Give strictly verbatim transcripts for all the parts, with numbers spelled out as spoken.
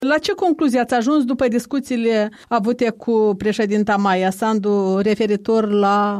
La ce concluzie ați ajuns după discuțiile avute cu președinta Maia Sandu referitor la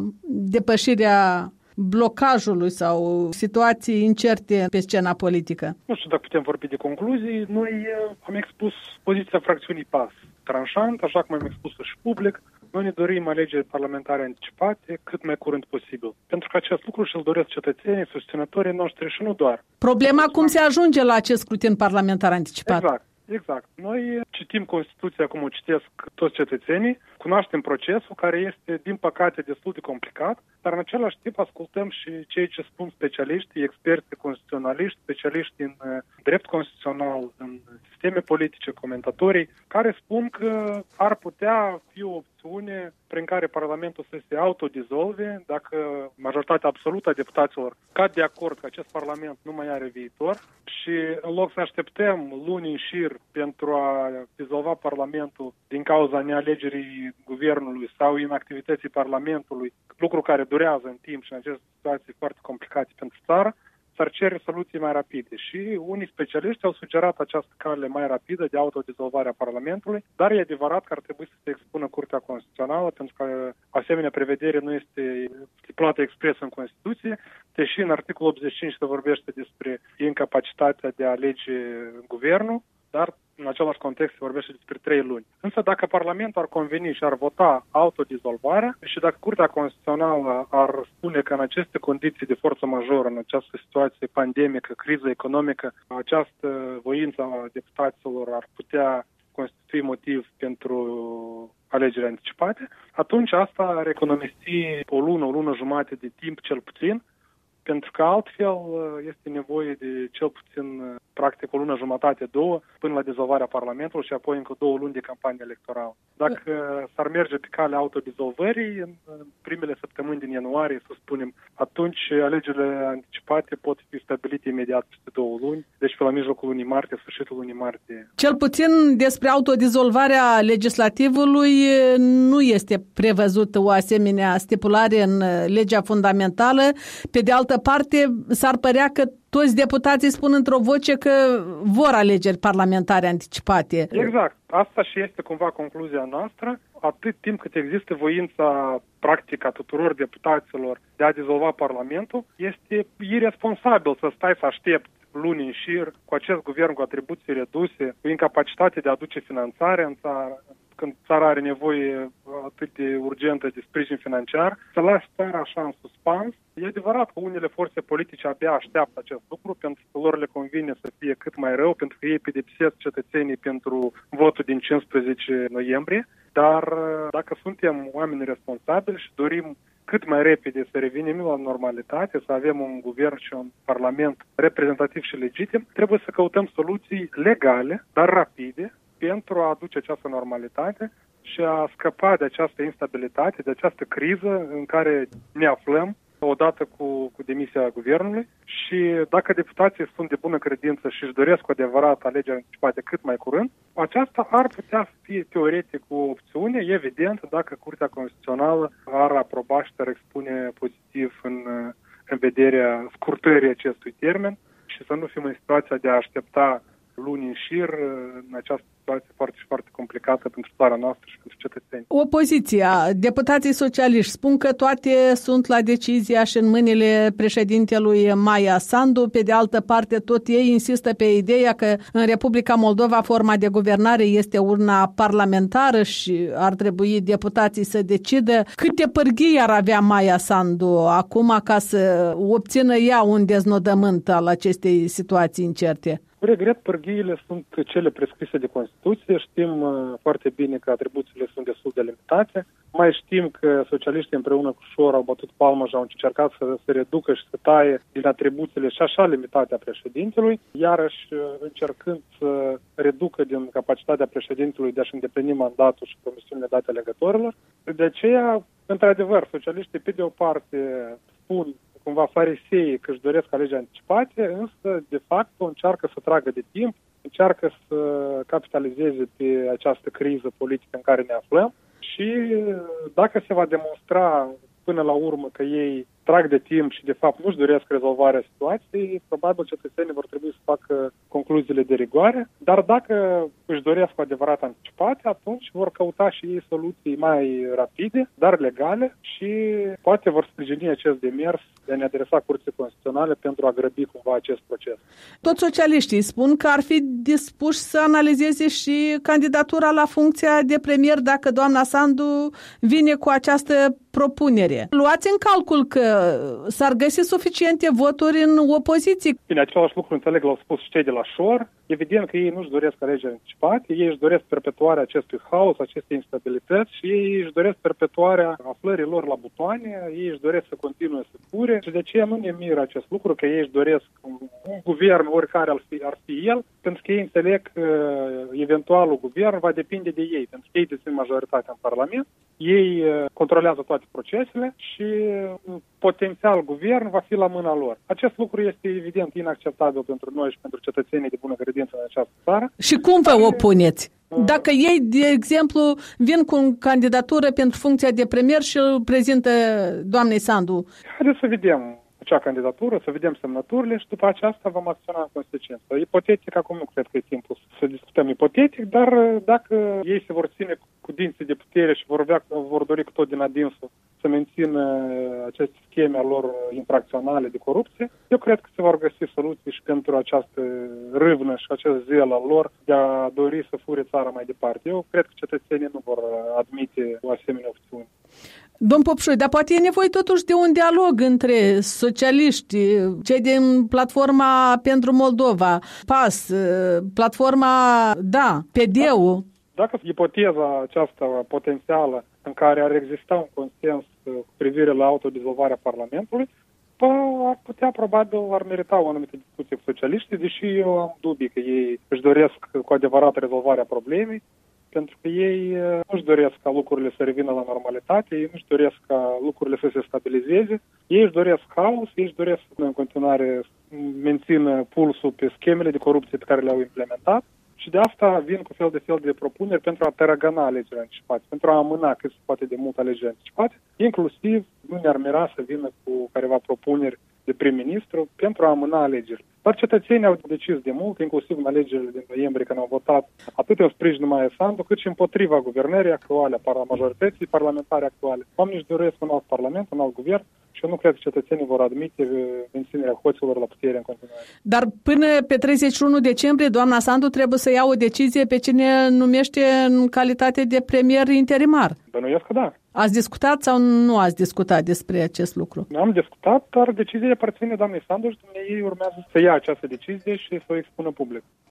depășirea blocajului sau situații incerte pe scena politică? Nu știu dacă putem vorbi de concluzii. Noi am expus poziția fracțiunii P A S tranșant, așa cum am expus-o și public. Noi ne dorim alegeri parlamentare anticipate cât mai curând posibil. Pentru că acest lucru și-l doresc cetățenii, susținătorii noștri și nu doar. Problema cum se ajunge la acest scrutin parlamentar anticipat? Exact. Exact. Noi citim Constituția cum o citesc toți cetățenii, cunoaștem procesul care este, din păcate, destul de complicat, dar în același timp ascultăm și cei ce spun specialiștii, experți constituționaliști, specialiști în drept constituțional, în sisteme politice, comentatorii, care spun că ar putea fi o opțiune prin care Parlamentul să se autodizolve dacă majoritatea absolută a deputaților cad de acord că acest Parlament nu mai are viitor și în loc să așteptăm luni în șir pentru a dizolva Parlamentul din cauza nealegerii guvernului sau inactivității Parlamentului, lucru care durează în timp și în aceste situații foarte complicate pentru țară, s-ar cere soluții mai rapide. Și unii specialiști au sugerat această cale mai rapidă de autodizolvare a Parlamentului, dar e adevărat că ar trebui să se expună Curtea Constituțională, pentru că asemenea prevedere nu este stipulată expres în Constituție, deși în articolul optzeci și cinci se vorbește despre incapacitatea de a alege guvernul, dar în același context se vorbește despre trei luni. Însă dacă Parlamentul ar conveni și ar vota autodizolvarea și dacă Curtea Constituțională ar spune că în aceste condiții de forță majoră, în această situație pandemică, criză economică, această voință a deputaților ar putea constitui motiv pentru alegeri anticipate, atunci asta ar economisi o lună, o lună jumate de timp cel puțin, pentru că altfel este nevoie de cel puțin, practic, o lună jumătate, două, până la dizolvarea Parlamentului și apoi încă două luni de campanie electorală. Dacă s-ar merge pe calea autodizolvării, în primele săptămâni din ianuarie, să spunem, atunci alegerile anticipate pot fi stabilite imediat peste două luni, deci pe la mijlocul lunii martie, sfârșitul lunii martie. Cel puțin despre autodizolvarea legislativului nu este prevăzută o asemenea stipulare în legea fundamentală. Pe de altă parte, s-ar părea că toți deputații spun într-o voce că vor alegeri parlamentare anticipate. Exact. Asta și este cumva concluzia noastră. Atât timp cât există voința practică a tuturor deputaților de a dizolva Parlamentul, este iresponsabil să stai să aștepți luni în șir cu acest guvern cu atribuții reduse, cu incapacitate de a aduce finanțare în țară, când țara are nevoie atât de urgentă de sprijin financiar, să lași țara așa în suspans. E adevărat că unele forțe politice abia așteaptă acest lucru, pentru că lor le convine să fie cât mai rău, pentru că ei pedepsesc cetățenii pentru votul din cincisprezece noiembrie, dar dacă suntem oameni responsabili și dorim cât mai repede să revenim la normalitate, să avem un guvern și un parlament reprezentativ și legitim, trebuie să căutăm soluții legale, dar rapide, pentru a aduce această normalitate și a scăpa de această instabilitate, de această criză în care ne aflăm odată cu, cu demisia guvernului și dacă deputații sunt de bună credință și își doresc cu adevărat alegeri anticipate cât mai curând, aceasta ar putea fi teoretic o opțiune, evident, dacă Curtea Constituțională ar aproba și ar expune pozitiv în, în vederea scurtării acestui termen și să nu fim în situația de a aștepta luni în șir în această situație foarte și foarte complicată pentru țara noastră și pentru cetățeni. Opoziția, deputații socialiști spun că toate sunt la decizia și în mâinile președintelui Maia Sandu. Pe de altă parte, tot ei insistă pe ideea că în Republica Moldova forma de guvernare este una parlamentară și ar trebui deputații să decidă câte pârghii ar avea Maia Sandu acum ca să obțină ea un deznodământ al acestei situații incerte. Cu regret, pârghiile sunt cele prescrise de Constituție. Știm uh, foarte bine că atribuțiile sunt destul de limitate. Mai știm că socialiștii împreună cu Șor au bătut palmă și au încercat să se reducă și să taie din atribuțiile și așa limitate a președintelui, iarăși uh, încercând să reducă din capacitatea președintelui de a-și îndeplini mandatul și promisiunile date alegătorilor. De aceea, într-adevăr, socialiștii pe de o parte spun cumva farisei că își doresc alegeri anticipate, însă, de fapt, încearcă să tragă de timp, încearcă să capitalizeze pe această criză politică în care ne aflăm și dacă se va demonstra până la urmă că ei trag de timp și de fapt nu-și doresc rezolvarea situației, probabil cetățenii vor trebui să facă concluziile de rigoare, dar dacă își doresc cu adevărat anticipate, atunci vor căuta și ei soluții mai rapide, dar legale și poate vor sprijini acest demers de a ne adresa Curții Constituționale pentru a grăbi cumva acest proces. Toți socialiștii spun că ar fi dispuși să analizeze și candidatura la funcția de premier dacă doamna Sandu vine cu această propunere. Luați în calcul că s-ar găsi suficiente voturi în opoziție. Bine, același lucru înțeleg l-au spus și cei de la Șor. Evident că ei nu-și doresc alegeri anticipate, ei își doresc perpetuarea acestui haos, acestei instabilități și ei își doresc perpetuarea aflării lor la butoane, ei își doresc să continue să fure și de aceea nu ne miră acest lucru, că ei își doresc un, un guvern oricare ar fi, ar fi el, pentru că ei înțeleg că eventualul guvern va depinde de ei, pentru că ei dețin majoritatea în Parlament, ei controlează toate procesele și potențial guvern va fi la mâna lor. Acest lucru este evident inacceptabil pentru noi și pentru cetățenii de bună credință în această țară. Și cum vă opuneți? Dacă ei, de exemplu, vin cu o candidatură pentru funcția de premier și îl prezintă doamnei Sandu? Haideți să vedem acea candidatură, să vedem semnăturile și după aceasta vom acționa în consecință. Ipotetic, acum nu cred că e timpul să discutăm ipotetic, dar dacă ei se vor ține cu dinții de putere și vor, avea, vor dori cu tot din adinsul să mențină aceste scheme a lor infracționale de corupție, eu cred că se vor găsi soluții și pentru această râvnă și acest zel al lor de a dori să fure țara mai departe. Eu cred că cetățenii nu vor admite o asemenea opțiune. Domn Popșoi, dar poate e nevoie totuși de un dialog între socialiști, cei din Platforma pentru Moldova, P A S, Platforma, da, P D U. Dacă ipoteza aceasta potențială în care ar exista un consens cu privire la autodizolvarea Parlamentului, ar putea, probabil, ar merita o anumită discuție cu socialiștii, deși eu am dubii că ei își doresc cu adevărat rezolvarea problemei, pentru că ei nu-și doresc ca lucrurile să revină la normalitate, ei nu-și doresc ca lucrurile să se stabilizeze, ei își doresc haos, ei își doresc să în continuare mențină pulsul pe schemele de corupție pe care le-au implementat și de asta vin cu fel de fel de propuneri pentru a tărăgăna alegerile anticipate, pentru a amâna cât se poate de mult alegerile anticipate, inclusiv nu ne-ar mira să vină cu careva propuneri de prim-ministru pentru a amâna alegerile. Dar cetățenii au decis de mult, inclusiv în alegerile din noiembrie, când au votat atât în sprijinul Maia Sandu, cât și împotriva guvernării actuale, a majorității parlamentare actuale. Oamenii își doresc un alt parlament, un alt guvern și eu nu cred că cetățenii vor admite menținerea hoților la putere în continuare. Dar până pe treizeci și unu decembrie, doamna Sandu trebuie să ia o decizie pe cine numește în calitate de premier interimar. Bănuiesc că da. Ați discutat sau nu ați discutat despre acest lucru? Am discutat, dar decizia aparține doamnei Sandu și ei urmează să ia această decizie și să o expună public.